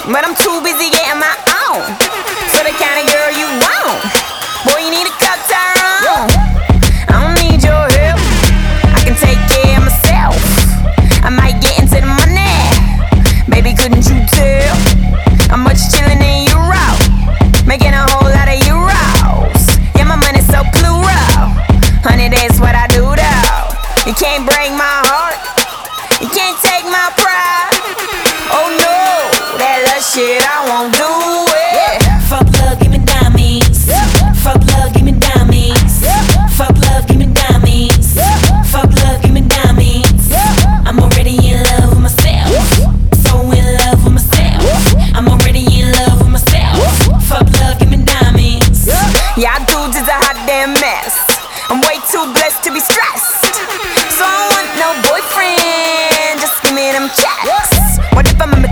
but I'm too busy getting my own. So the kind of girl you want, boy, you need to cut down. I don't need your help, I can take care of myself. I might get into the money, baby, couldn't you tell? I'm much chillin' in Europe, making a whole lot of euros. Yeah, my money's so plural, honey, that's what I do though. You can't break my heart, you can't take my pride. Oh no, that little shit I won't do it. Fuck love, give me diamonds. Fuck love, give me diamonds. Fuck love, give me diamonds. Fuck love, give me diamonds. I'm already in love with myself, so in love with myself. I'm already in love with myself. Fuck love, give me diamonds. Yeah, dudes is a hot damn mess. I'm way too blessed to be stressed, so I don't want no boyfriend, just give me them checks. What if I'm a